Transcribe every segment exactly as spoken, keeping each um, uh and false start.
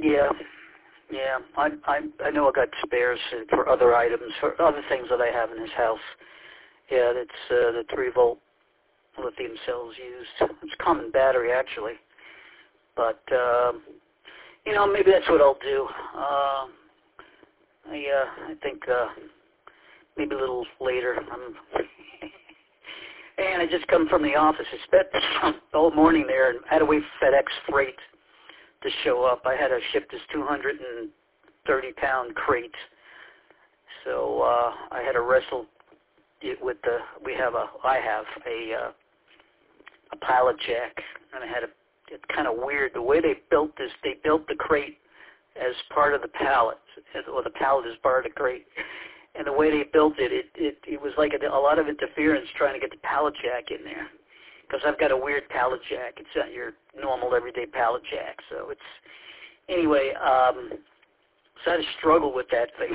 Yeah, yeah. I I I know I got spares for other items, for other things that I have in his house. Yeah, that's uh, the three volt lithium cells used. It's a common battery actually, but uh, you know, maybe that's what I'll do. Uh, I uh, I think uh, maybe a little later. I'm and I just come from the office. I spent the whole morning there and had to wait for FedEx freight to show up. I had to ship this two hundred thirty pound crate, so uh, I had to wrestle it with the. We have a. I have a uh, a pallet jack, and I had a. It's kind of weird the way they built this. They built the crate as part of the pallet, or the pallet is part of the crate. And the way they built it, it it, it was like a, a lot of interference trying to get the pallet jack in there. Because I've got a weird pallet jack. It's not your normal everyday pallet jack. So it's, anyway, um, so I had to struggle with that thing.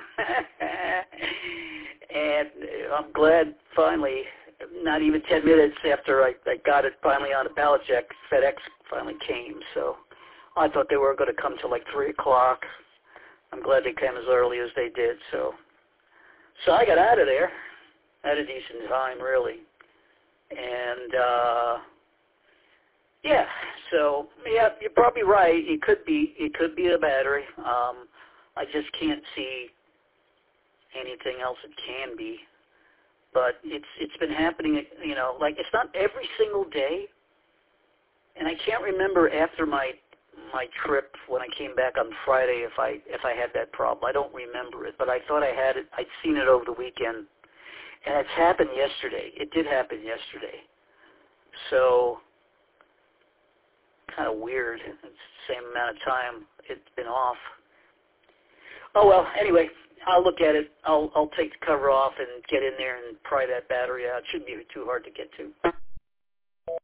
And I'm glad finally, not even ten minutes after I, I got it finally on the pallet jack, FedEx finally came. So I thought they were going to come till like three o'clock. I'm glad they came as early as they did. So, so I got out of there at a decent time, really. And, uh, yeah, so, yeah, you're probably right. It could be, it could be a battery. Um, I just can't see anything else it can be. But it's, it's been happening, you know, like it's not every single day. And I can't remember after my, my trip when I came back on Friday if I, if I had that problem. I don't remember it, but I thought I had it. I'd seen it over the weekend. And it's happened yesterday. It did happen yesterday. So, kind of weird. It's the same amount of time it's been off. Oh, well, anyway, I'll look at it. I'll, I'll take the cover off and get in there and pry that battery out. It shouldn't be too hard to get to.